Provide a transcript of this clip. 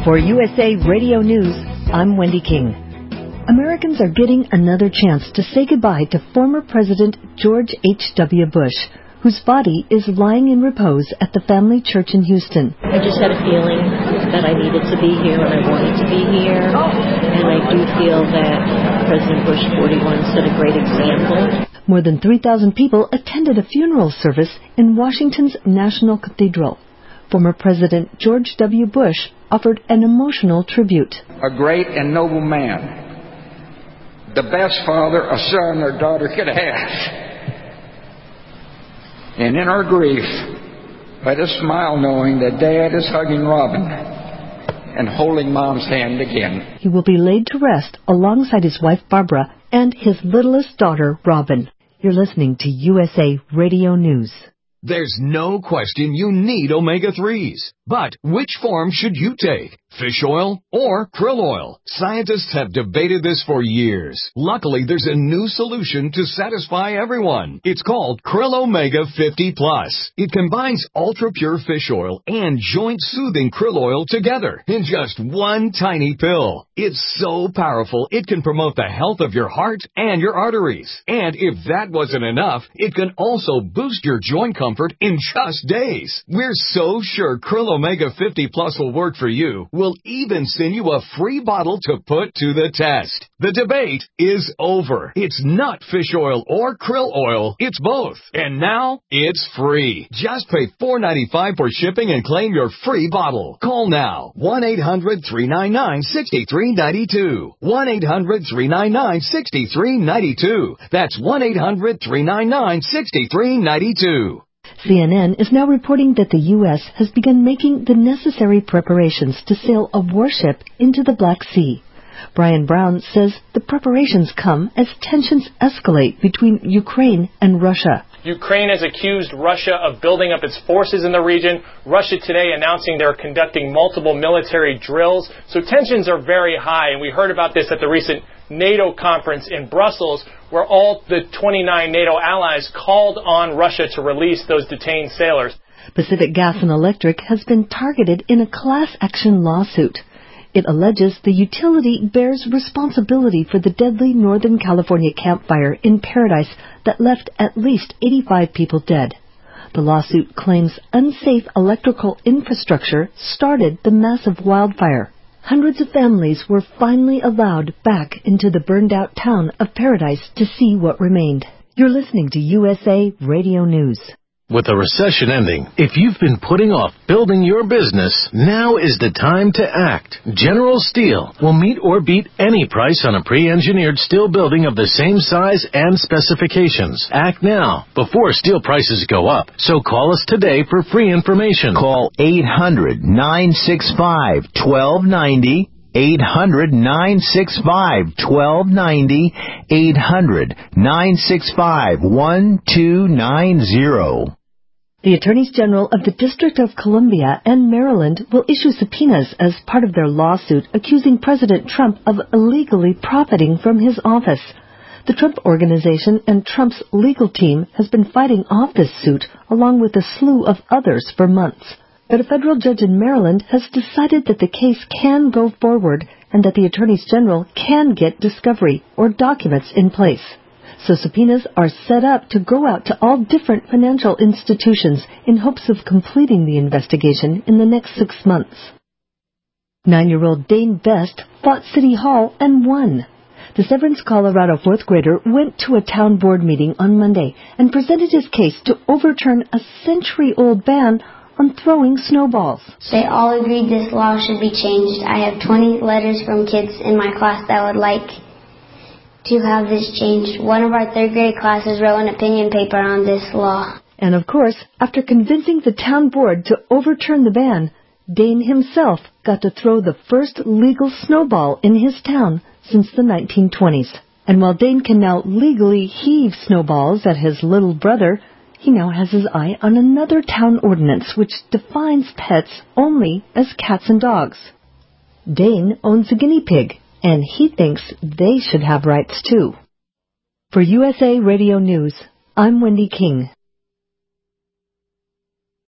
For USA Radio News, I'm Wendy King. Americans are getting another chance to say goodbye to former President George H.W. Bush, whose body is lying in repose at the Family Church in Houston. I just had a feeling that I needed to be here and I wanted to be here. And I do feel that President Bush 41 set a great example. More than 3,000 people attended a funeral service in Washington's National Cathedral. Former President George W. Bush offered an emotional tribute. A great and noble man. The best father a son or daughter could have. And in our grief, let us smile knowing that Dad is hugging Robin and holding Mom's hand again. He will be laid to rest alongside his wife Barbara and his littlest daughter Robin. You're listening to USA Radio News. There's no question you need omega-3s. But which form should you take? Fish oil or krill oil? Scientists have debated this for years. Luckily, there's a new solution to satisfy everyone. It's called Krill Omega 50 Plus. It combines ultra-pure fish oil and joint-soothing krill oil together in just one tiny pill. It's so powerful, it can promote the health of your heart and your arteries. And if that wasn't enough, it can also boost your joint comfort in just days. We're so sure Krill Omega 50 Plus will work for you. We'll even send you a free bottle to put to the test. The debate is over. It's not fish oil or krill oil. It's both. And now it's free. Just pay $4.95 for shipping and claim your free bottle. Call now. 1-800-399-6392. 1-800-399-6392. That's 1-800-399-6392. CNN is now reporting that the U.S. has begun making the necessary preparations to sail a warship into the Black Sea. Brian Brown says the preparations come as tensions escalate between Ukraine and Russia. Ukraine has accused Russia of building up its forces in the region. Russia today announcing they're conducting multiple military drills. So tensions are very high, and we heard about this at the recent NATO conference in Brussels, where all the 29 NATO allies called on Russia to release those detained sailors. Pacific Gas and Electric has been targeted in a class action lawsuit. It alleges the utility bears responsibility for the deadly Northern California Camp Fire in Paradise that left at least 85 people dead. The lawsuit claims unsafe electrical infrastructure started the massive wildfire. Hundreds of families were finally allowed back into the burned-out town of Paradise to see what remained. You're listening to USA Radio News. With the recession ending, if you've been putting off building your business, now is the time to act. General Steel will meet or beat any price on a pre-engineered steel building of the same size and specifications. Act now, before steel prices go up. So call us today for free information. Call 800-965-1290. 800-965-1290, 800-965-1290. The Attorneys General of the District of Columbia and Maryland will issue subpoenas as part of their lawsuit accusing President Trump of illegally profiting from his office. The Trump Organization and Trump's legal team has been fighting off this suit along with a slew of others for months. But a federal judge in Maryland has decided that the case can go forward and that the attorneys general can get discovery or documents in place. So subpoenas are set up to go out to all different financial institutions in hopes of completing the investigation in the next 6 months. 9-year-old Dane Best fought City Hall and won. The Severance, Colorado fourth grader went to a town board meeting on Monday and presented his case to overturn a century-old ban on throwing snowballs. They all agreed this law should be changed. I have 20 letters from kids in my class that would like to have this changed. One of our third grade classes wrote an opinion paper on this law. And of course, after convincing the town board to overturn the ban, Dane himself got to throw the first legal snowball in his town since the 1920s. And while Dane can now legally heave snowballs at his little brother, he now has his eye on another town ordinance which defines pets only as cats and dogs. Dane owns a guinea pig, and he thinks they should have rights too. For USA Radio News, I'm Wendy King.